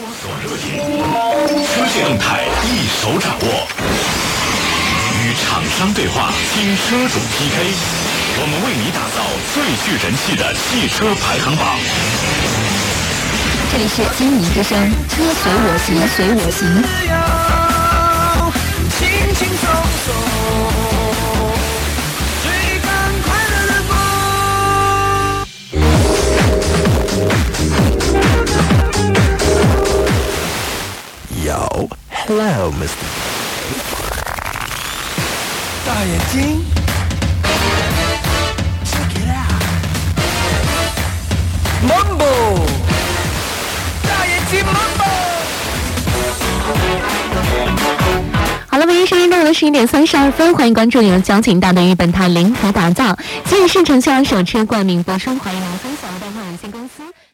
所热点，车界动态一手掌握。与厂商对话，听车主 PK， 我们为你打造最具人气的汽车排行榜。 这里是金迷之声，车随我行，随我行。 轻轻松松，追赶快乐的风。 Yo, hello, Mr. 大眼睛 ，Check it out， Mambo， 大眼睛 Mambo。 好了，北京时间到了11:32，欢迎关注由交警大队与本台联合打造，今日是城销首车冠名播出，欢迎您分享。